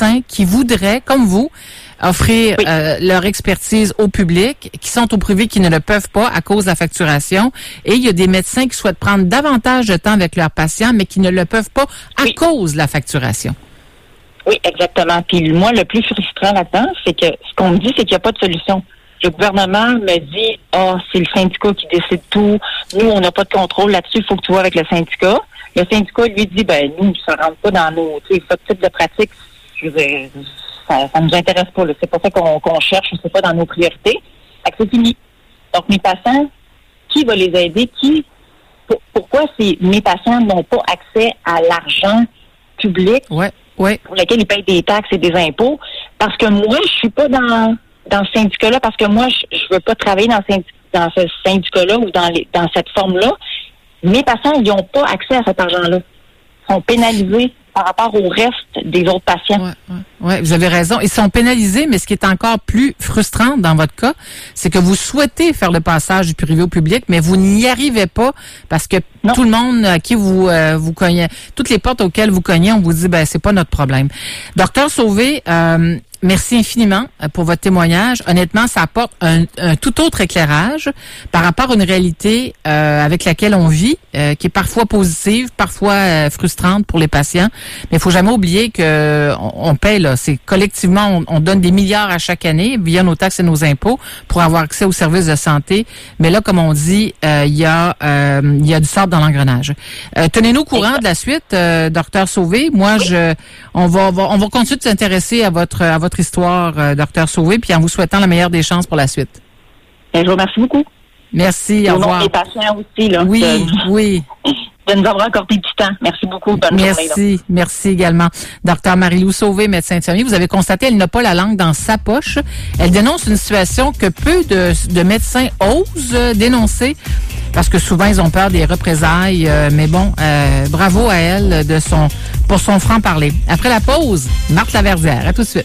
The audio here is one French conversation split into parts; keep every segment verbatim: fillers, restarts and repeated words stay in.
médecins qui voudraient, comme vous, offrir oui. euh, leur expertise au public, qui sont au privé, qui ne le peuvent pas à cause de la facturation. Et il y a des médecins qui souhaitent prendre davantage de temps avec leurs patients, mais qui ne le peuvent pas à oui. cause de la facturation. Oui, exactement. Puis moi, le plus frustrant là-dedans, c'est que ce qu'on me dit, c'est qu'il n'y a pas de solution. Le gouvernement me dit, ah, oh, c'est le syndicat qui décide tout. Nous, on n'a pas de contrôle là-dessus. Il faut que tu vois avec le syndicat. Le syndicat lui dit, ben nous, ça rentre pas dans nos, tu sais, ce type de pratique. Je veux dire, ça, ça nous intéresse pas. Là. C'est pas ça qu'on, qu'on cherche. C'est pas dans nos priorités. Fait que c'est fini. Donc mes patients, qui va les aider? Qui? Pour, pourquoi ces mes patients n'ont pas accès à l'argent public ouais, ouais. pour lequel ils payent des taxes et des impôts? Parce que moi, je suis pas dans dans ce syndicat-là, parce que moi, je, je veux pas travailler dans, syndic- dans ce syndicat-là ou dans les, dans cette forme-là. Mes patients, ils n'ont pas accès à cet argent-là. Ils sont pénalisés par rapport au reste des autres patients. Ouais, ouais, ouais, vous avez raison. Ils sont pénalisés, mais ce qui est encore plus frustrant dans votre cas, c'est que vous souhaitez faire le passage du privé au public, mais vous n'y arrivez pas parce que non. tout le monde à qui vous euh, vous cognez, toutes les portes auxquelles vous cognez, on vous dit ben c'est pas notre problème. Docteur Sauvé, euh, merci infiniment pour votre témoignage. Honnêtement, ça apporte un, un tout autre éclairage par rapport à une réalité euh, avec laquelle on vit, euh, qui est parfois positive, parfois euh, frustrante pour les patients. Mais il faut jamais oublier que on, on paie là, c'est collectivement, on, on donne des milliards à chaque année via nos taxes et nos impôts pour avoir accès aux services de santé. Mais là, comme on dit, euh, il y a euh, il y a du sable dans l'engrenage. Euh, tenez-nous au courant de la suite, euh, docteur Sauvé. Moi, je, on va, on va, on va continuer de s'intéresser à votre à votre histoire, euh, docteur Sauvé, puis en vous souhaitant la meilleure des chances pour la suite. Je vous remercie beaucoup. Merci, au revoir. Au nom des patients aussi, là. Oui, de, oui. De nous avoir accordé du temps. Merci beaucoup. Bonne merci, journée, merci également. Docteur Marie-Lou Sauvé, médecin infirmier, vous avez constaté, elle n'a pas la langue dans sa poche. Elle dénonce une situation que peu de, de médecins osent dénoncer parce que souvent, ils ont peur des représailles. Euh, mais bon, euh, bravo à elle de son pour son franc-parler. Après la pause, Marthe Laverdière. À tout de suite.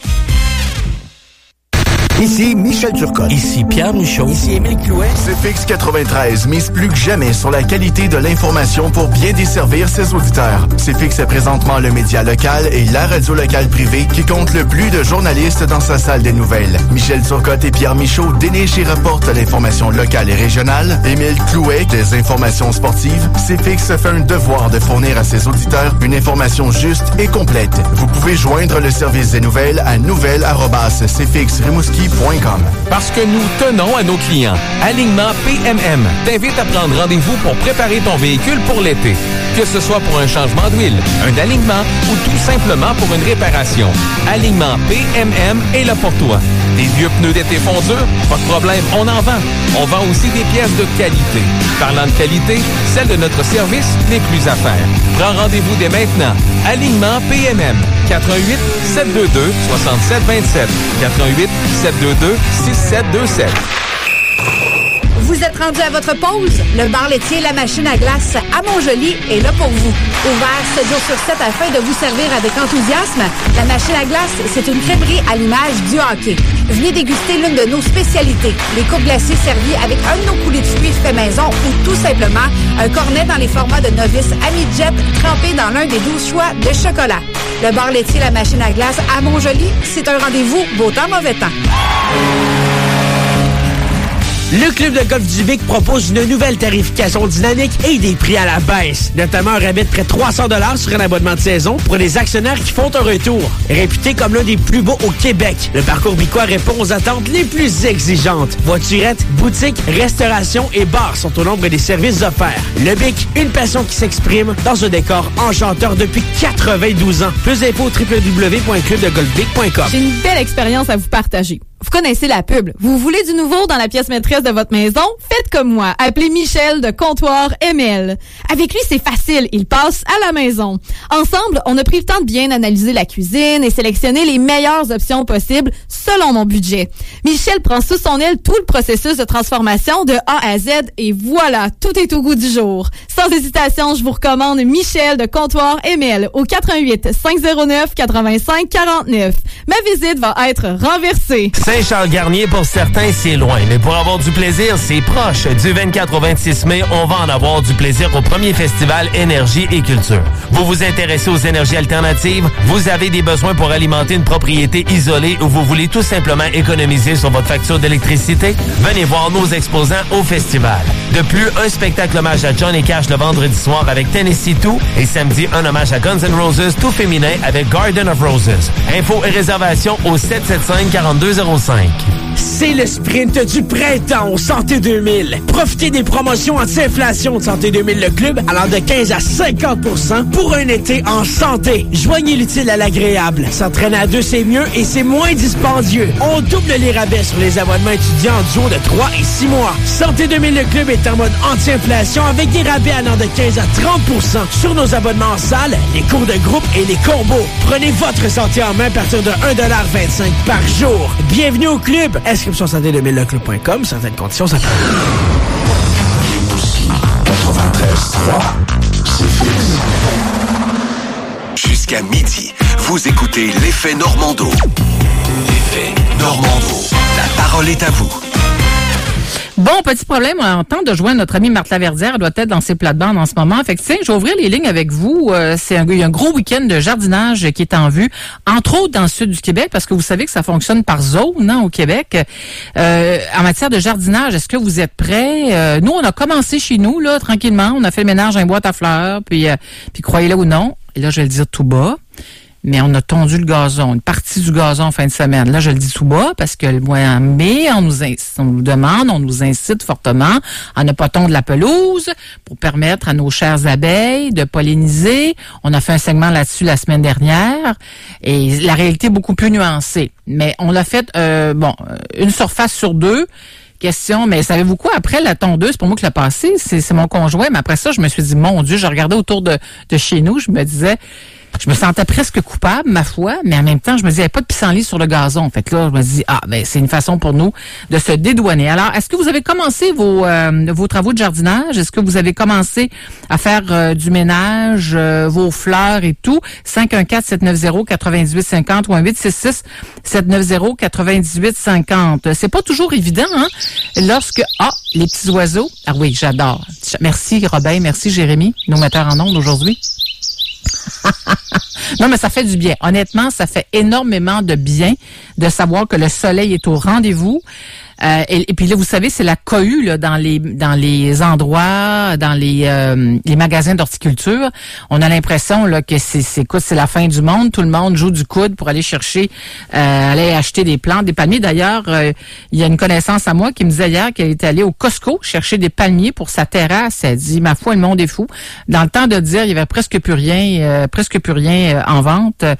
Ici Michel Turcotte. Ici Pierre Michaud. Ici Émile Clouet. C F X quatre-vingt-treize mise plus que jamais sur la qualité de l'information pour bien desservir ses auditeurs. C F X est présentement le média local et la radio locale privée qui compte le plus de journalistes dans sa salle des nouvelles. Michel Turcotte et Pierre Michaud dénichent et rapportent l'information locale et régionale. Émile Clouet, des informations sportives. C F X fait un devoir de fournir à ses auditeurs une information juste et complète. Vous pouvez joindre le service des nouvelles à nouvelles arobase c f x rimouski point com. Parce que nous tenons à nos clients. Alignement P M M t'invite à prendre rendez-vous pour préparer ton véhicule pour l'été. Que ce soit pour un changement d'huile, un alignement ou tout simplement pour une réparation. Alignement P M M est là pour toi. Des vieux pneus d'été font dur? Pas de problème, on en vend. On vend aussi des pièces de qualité. Parlant de qualité, celle de notre service n'est plus à faire. Prends rendez-vous dès maintenant. Alignement P M M. quatre un huit, sept deux deux, six sept deux sept. quatre un huit, sept deux deux, six sept deux sept. Vous êtes rendu à votre pause? Le bar laitier La Machine à glace à Montjoly est là pour vous. Ouvert sept jours sur sept afin de vous servir avec enthousiasme, La Machine à glace, c'est une crêperie à l'image du hockey. Venez déguster l'une de nos spécialités, les courtes glacées servies avec un de nos coulées de fruits fait maison ou tout simplement un cornet dans les formats de novice à mi-jet trempé dans l'un des douze choix de chocolat. Le bar laitier La Machine à glace à Montjoly, c'est un rendez-vous beau temps, mauvais temps. Le club de golf du Vic propose une nouvelle tarification dynamique et des prix à la baisse. Notamment un rabais de près de trois cents dollars sur un abonnement de saison pour les actionnaires qui font un retour. Réputé comme l'un des plus beaux au Québec, le parcours Bicois répond aux attentes les plus exigeantes. Voiturettes, boutiques, restauration et bars sont au nombre des services offerts. Le Bic, une passion qui s'exprime dans un décor enchanteur depuis quatre-vingt-douze ans. Plus d'infos au w w w point club de golf vic point com. J'ai une belle expérience à vous partager. Vous connaissez la pub. Vous voulez du nouveau dans la pièce maîtresse de votre maison? Faites comme moi. Appelez Michel de Comptoir M L. Avec lui, c'est facile. Il passe à la maison. Ensemble, on a pris le temps de bien analyser la cuisine et sélectionner les meilleures options possibles selon mon budget. Michel prend sous son aile tout le processus de transformation de A à Z et voilà, tout est au goût du jour. Sans hésitation, je vous recommande Michel de Comptoir M L au quatre un huit, cinq zéro neuf, huit cinq quatre neuf. Ma visite va être renversée. Saint-Charles-Garnier, pour certains, c'est loin. Mais pour avoir du plaisir, c'est proche. Du vingt-quatre au vingt-six mai, on va en avoir du plaisir au premier festival Énergie et Culture. Vous vous intéressez aux énergies alternatives? Vous avez des besoins pour alimenter une propriété isolée ou vous voulez tout simplement économiser sur votre facture d'électricité? Venez voir nos exposants au festival. De plus, un spectacle hommage à Johnny Cash le vendredi soir avec Tennessee two et samedi, un hommage à Guns N' Roses tout féminin avec Garden of Roses. Infos et réservations au sept sept cinq, quatre deux zéro cinq. C'est le sprint du printemps au Santé deux mille. Profitez des promotions anti-inflation de Santé deux mille Le Club allant de quinze à cinquante pour cent pour un été en santé. Joignez l'utile à l'agréable. S'entraîner à deux, c'est mieux et c'est moins dispendieux. On double les rabais sur les abonnements étudiants en duo de trois et six mois. Santé deux mille Le Club est en mode anti-inflation avec des rabais allant de quinze à trente pour cent sur nos abonnements en salle, les cours de groupe et les combos. Prenez votre santé en main à partir de un dollar vingt-cinq par jour. Bienvenue au club. Inscription santé deux mille le club point com. Certaines conditions s'appliquent. quatre-vingt-treize trois, c'est fixe. Jusqu'à midi, vous écoutez l'effet Normando. L'effet Normando. La parole est à vous. Bon, petit problème, on tente de joindre notre amie Marthe Laverdière, elle doit être dans ses plates-bandes en ce moment. Fait que tiens, je vais ouvrir les lignes avec vous. Euh, c'est un, il y a un gros week-end de jardinage qui est en vue, entre autres dans le sud du Québec, parce que vous savez que ça fonctionne par zone hein, au Québec. Euh, en matière de jardinage, est-ce que vous êtes prêts? Euh, nous, on a commencé chez nous, là, tranquillement. On a fait le ménage dans une boîte à fleurs, puis, euh, puis croyez-le ou non, et là, je vais le dire tout bas, mais on a tondu le gazon, une partie du gazon en fin de semaine. Là, je le dis tout bas parce que le mois en mai, on nous, incite, on nous demande, on nous incite fortement à ne pas tondre la pelouse pour permettre à nos chères abeilles de polliniser. On a fait un segment là-dessus la semaine dernière et la réalité est beaucoup plus nuancée. Mais on l'a fait, euh, bon, une surface sur deux. Question, mais savez-vous quoi? Après la tondeuse, c'est pour moi que l'a passé, c'est, c'est mon conjoint. Mais après ça, je me suis dit, mon Dieu, je regardais autour de, de chez nous, je me disais... Je me sentais presque coupable, ma foi, mais en même temps, je me disais, il n'y avait pas de pissenlit sur le gazon. Fait que là, je me dis, ah, ben, c'est une façon pour nous de se dédouaner. Alors, est-ce que vous avez commencé vos euh, vos travaux de jardinage? Est-ce que vous avez commencé à faire euh, du ménage, euh, vos fleurs et tout? cinq un quatre, sept neuf zéro, huit huit cinq zéro ou un huit six six, sept neuf zéro, huit huit cinq zéro. C'est pas toujours évident, hein? Lorsque, ah, les petits oiseaux. Ah oui, j'adore. Merci, Robin. Merci, Jérémy, nos metteurs en ondes aujourd'hui. Non, mais ça fait du bien. Honnêtement, ça fait énormément de bien de savoir que le soleil est au rendez-vous. Euh, et, et puis là, vous savez, c'est la cohue là, dans les dans les endroits, dans les euh, les magasins d'horticulture. On a l'impression là que c'est c'est écoute, c'est la fin du monde. Tout le monde joue du coude pour aller chercher, euh, aller acheter des plantes, des palmiers. D'ailleurs, euh, il y a une connaissance à moi qui me disait hier qu'elle était allée au Costco chercher des palmiers pour sa terrasse. Elle dit, ma foi, le monde est fou. Dans le temps de dire, il y avait presque plus rien, euh, presque plus rien euh, en vente. Euh,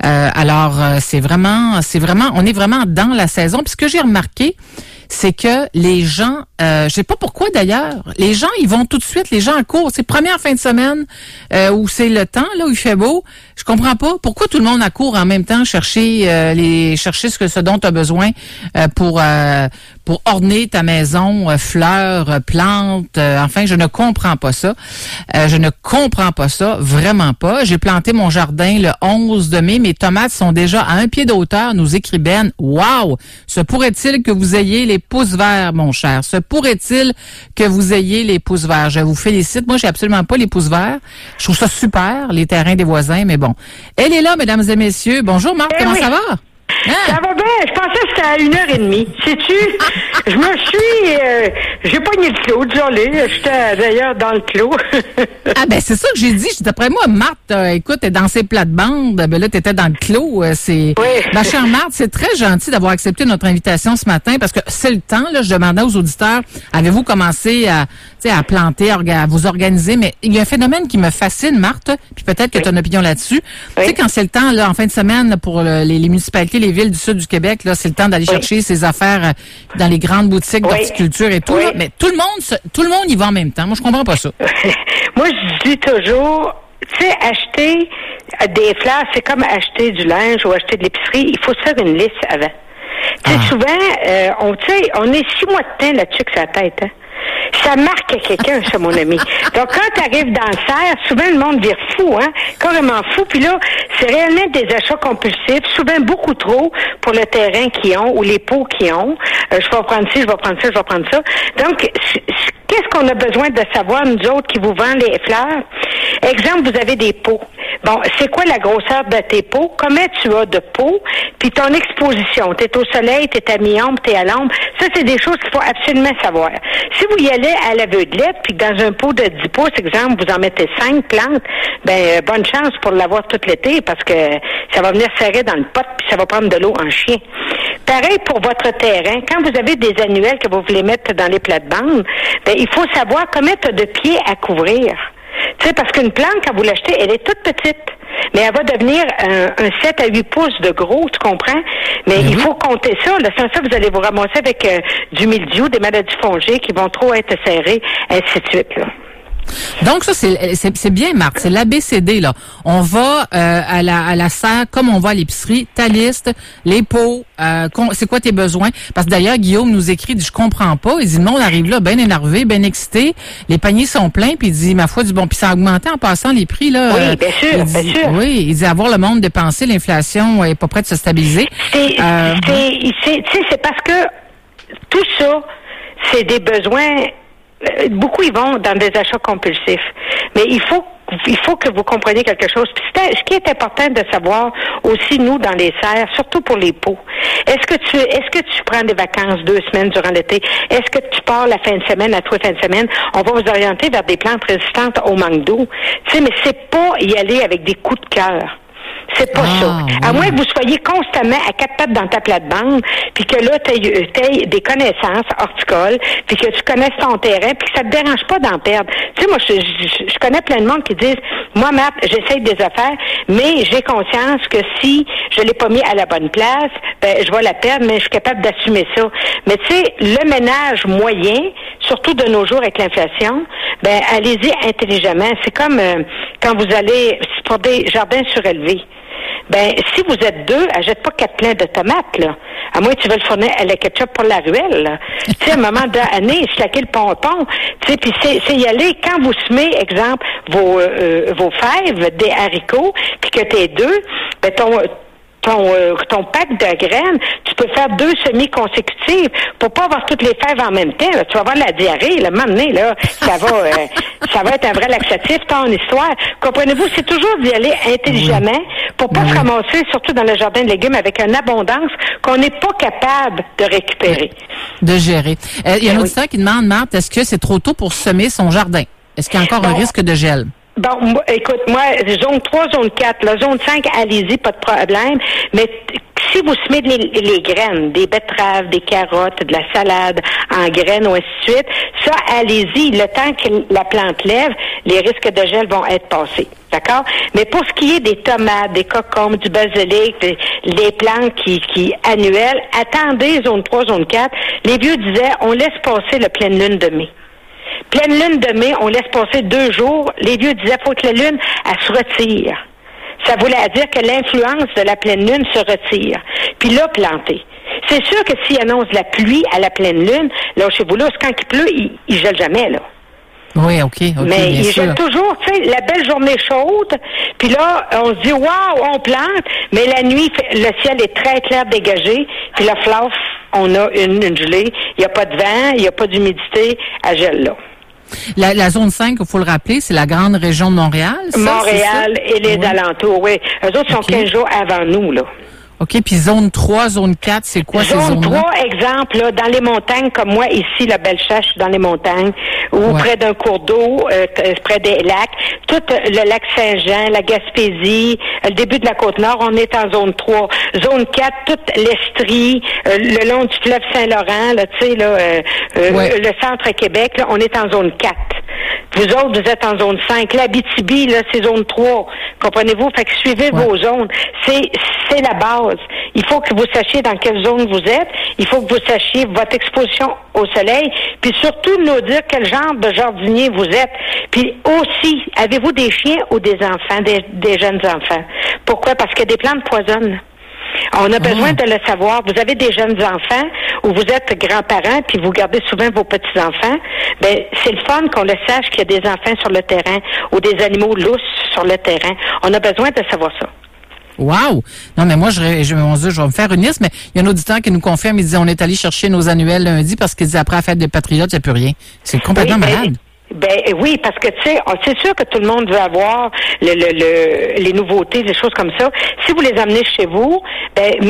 alors, euh, c'est vraiment, c'est vraiment, on est vraiment dans la saison. Puis ce que j'ai remarqué, c'est que les gens, euh, je sais pas pourquoi d'ailleurs, les gens, ils vont tout de suite, les gens en cours. C'est première fin de semaine euh, où c'est le temps, là, où il fait beau. Je comprends pas pourquoi tout le monde accourt en même temps chercher euh, les chercher ce que ce dont tu as besoin euh, pour euh, pour orner ta maison, euh, fleurs, euh, plantes. Euh, enfin, je ne comprends pas ça. Euh, je ne comprends pas ça, vraiment pas. J'ai planté mon jardin le onze de mai. Mes tomates sont déjà à un pied de hauteur, nous écrit Ben. Wow! Se pourrait-il que vous ayez les pouces verts, mon cher? Se pourrait-il que vous ayez les pouces verts? Je vous félicite. Moi, j'ai absolument pas les pouces verts. Je trouve ça super, les terrains des voisins, mais bon. Elle est là, mesdames et messieurs. Bonjour, Marc. Eh comment oui. ça va? Hein? Ça va bien. Je pensais que c'était à une heure et demie. Sais-tu? Je me suis... Euh, j'ai pogné le clos, désolé. J'étais d'ailleurs dans le clos. Ah ben c'est ça que j'ai dit. D'après moi, Marthe, euh, écoute, est dans ses plates-bandes. Ben là, t'étais dans le clos. Euh, c'est... Oui. Ma chère Marthe, c'est très gentil d'avoir accepté notre invitation ce matin parce que c'est le temps. Là, je demandais aux auditeurs, avez-vous commencé à, à planter, à vous organiser? Mais il y a un phénomène qui me fascine, Marthe, puis peut-être que oui. tu as une opinion là-dessus. Oui. Tu sais, quand c'est le temps, là, en fin de semaine, là, pour le, les, les municipalités, les villes du sud du Québec, là, c'est le temps d'aller oui. chercher ses affaires euh, dans les grandes boutiques oui. d'horticulture et tout. Oui. Là, mais tout le monde, se, tout le monde y va en même temps. Moi, je comprends pas ça. Moi, je dis toujours, tu sais, acheter des fleurs, c'est comme acheter du linge ou acheter de l'épicerie. Il faut se faire une liste avant. Tu sais, ah. souvent, euh, on, tu sais, on est six mois de temps là-dessus que sa tête, hein. Ça marque quelqu'un, ça, mon ami. Donc, quand tu arrives dans le cerf, souvent, le monde vire fou, hein? Carrément fou. Puis là, c'est réellement des achats compulsifs, souvent beaucoup trop pour le terrain qu'ils ont ou les pots qu'ils ont. Euh, je vais prendre ci, je vais prendre ça, je vais prendre ça. Donc, qu'est-ce qu'on a besoin de savoir, nous autres, qui vous vendent les fleurs? Exemple, vous avez des pots. Bon, c'est quoi la grosseur de tes pots? Combien tu as de pots? Puis ton exposition. T'es au soleil, t'es à mi-ombre, t'es à l'ombre. Ça, c'est des choses qu'il faut absolument savoir. Si vous y allez à l'aveuglette, puis que dans un pot de dix pouces, exemple, vous en mettez cinq plantes, ben euh, bonne chance pour l'avoir tout l'été, parce que ça va venir serrer dans le pot, puis ça va prendre de l'eau en chien. Pareil pour votre terrain. Quand vous avez des annuelles que vous voulez mettre dans les plates-bandes, ben il faut savoir combien tu as de pieds à couvrir. Tu sais, parce qu'une plante, quand vous l'achetez, elle est toute petite. Mais elle va devenir un, un sept à huit pouces de gros, tu comprends? Mais mm-hmm. il faut compter ça. Là. Sans ça, vous allez vous ramasser avec euh, du mildiou, des maladies fongiques qui vont trop être serrées, ainsi de suite, là. Donc ça c'est c'est, c'est bien, Marthe, c'est l'A B C D là. On va euh, à la à la serre comme on va à l'épicerie, ta liste, les pots, euh, c'est quoi tes besoins? Parce que d'ailleurs Guillaume nous écrit, il dit je comprends pas, il dit non, on arrive là bien énervé, bien excité, les paniers sont pleins, puis il dit ma foi du bon, puis ça a augmenté en passant les prix là. Oui, bien sûr, il dit, bien sûr. Oui, il dit avoir le monde dépensé, l'inflation est pas prête de se stabiliser. C'est euh, c'est c'est, tu sais, c'est parce que tout ça, c'est des besoins. Beaucoup ils vont dans des achats compulsifs. Mais il faut il faut que vous compreniez quelque chose. Puis c'est, ce qui est important de savoir aussi, nous, dans les serres, surtout pour les pots, est-ce que tu est-ce que tu prends des vacances deux semaines durant l'été? Est-ce que tu pars la fin de semaine, à toi fin de semaine? On va vous orienter vers des plantes résistantes au manque d'eau. Tu sais, mais c'est pas y aller avec des coups de cœur. C'est pas ah, ça. Oui. À moins que vous soyez constamment à quatre pattes dans ta plate-bande, puis que là, tu aies des connaissances horticoles, puis que tu connaisses ton terrain, puis que ça te dérange pas d'en perdre. Tu sais, moi, je, je, je connais plein de monde qui disent, moi, Marthe, j'essaye des affaires, mais j'ai conscience que si je l'ai pas mis à la bonne place, ben, je vais la perdre, mais je suis capable d'assumer ça. Mais tu sais, le ménage moyen, surtout de nos jours avec l'inflation, ben, allez-y intelligemment. C'est comme euh, quand vous allez pour des jardins surélevés. Ben, si vous êtes deux, achète pas quatre pleins de tomates, là. À moins que tu veux le fournir à la ketchup pour la ruelle, là. Tu sais, à un moment donné, slacker le pompon. Tu sais, puis c'est, c'est y aller. Quand vous semez, exemple, vos, euh, vos fèves, des haricots, puis que t'es deux, ben, ton, ton, euh, ton pack de graines, tu peux faire deux semis consécutives pour pas avoir toutes les fèves en même temps, là. Tu vas avoir la diarrhée, là. À un moment donné, là, ça va, euh, ça va être un vrai laxatif, ton histoire. Comprenez-vous? C'est toujours d'y aller intelligemment pour pas oui. se ramasser, surtout dans le jardin de légumes, avec une abondance qu'on n'est pas capable de récupérer. De gérer. Il euh, y a un oui. auditeur qui demande, Marthe, est-ce que c'est trop tôt pour semer son jardin? Est-ce qu'il y a encore bon. un risque de gel? Bon, écoute, moi, zone trois, zone quatre, la zone cinq, allez-y, pas de problème. Mais si vous semez les, les graines, des betteraves, des carottes, de la salade en graines ou ainsi de suite, ça, allez-y. Le temps que la plante lève, les risques de gel vont être passés. D'accord? Mais pour ce qui est des tomates, des cocombes, du basilic, des, les plantes qui, qui annuelles, attendez zone trois, zone quatre. Les vieux disaient, on laisse passer le pleine lune de mai. Pleine lune de mai, on laisse passer deux jours. Les vieux disaient, faut que la lune, elle se retire. Ça voulait dire que l'influence de la pleine lune se retire. Puis là, planter. C'est sûr que s'il annonce la pluie à la pleine lune, là, chez vous, là, quand il pleut, il, il gèle jamais, là. Oui, OK, OK. Mais il sûr. gèle toujours, tu sais, la belle journée chaude, puis là, on se dit, waouh, on plante, mais la nuit, le ciel est très clair dégagé, puis la flaf, on a une, une gelée, il n'y a pas de vent, il n'y a pas d'humidité, elle gèle là. La, la zone cinq, il faut le rappeler, c'est la grande région de Montréal, ça? Montréal et les oui. alentours, oui. Eux autres sont okay. quinze jours avant nous, là. OK, puis zone trois, zone quatre, c'est quoi ces zones-là? Zone trois, exemple, là, dans les montagnes, comme moi, ici, la Bellechasse, je suis dans les montagnes, ou ouais. près d'un cours d'eau, euh, près des lacs, tout le lac Saint-Jean, la Gaspésie, le début de la Côte-Nord, on est en zone trois. Zone quatre, toute l'Estrie, euh, le long du fleuve Saint-Laurent, là, tu sais, là, euh, ouais. le centre-Québec, là, on est en zone quatre. Vous autres, vous êtes en zone cinq. L'Abitibi, là, c'est zone trois. Comprenez-vous? Fait que suivez ouais. vos zones. C'est, c'est la base. Il faut que vous sachiez dans quelle zone vous êtes. Il faut que vous sachiez votre exposition au soleil. Puis surtout, nous dire quel genre de jardinier vous êtes. Puis aussi, avez-vous des chiens ou des enfants, des, des jeunes enfants? Pourquoi? Parce que des plantes poisonnent. On a besoin mmh. de le savoir. Vous avez des jeunes enfants où vous êtes grands-parents puis vous gardez souvent vos petits-enfants, ben c'est le fun qu'on le sache qu'il y a des enfants sur le terrain ou des animaux lousses sur le terrain. On a besoin de savoir ça. Wow! Non, mais moi, je, je, mon Dieu, je vais me faire une liste, mais il y a un auditeur qui nous confirme, il dit, on est allé chercher nos annuels lundi parce qu'il dit, après la fête des Patriotes, il n'y a plus rien. C'est complètement oui, malade. Ben, ben oui, parce que tu sais, c'est sûr que tout le monde veut avoir le, le, le, les nouveautés, des choses comme ça. Si vous les amenez chez vous, ben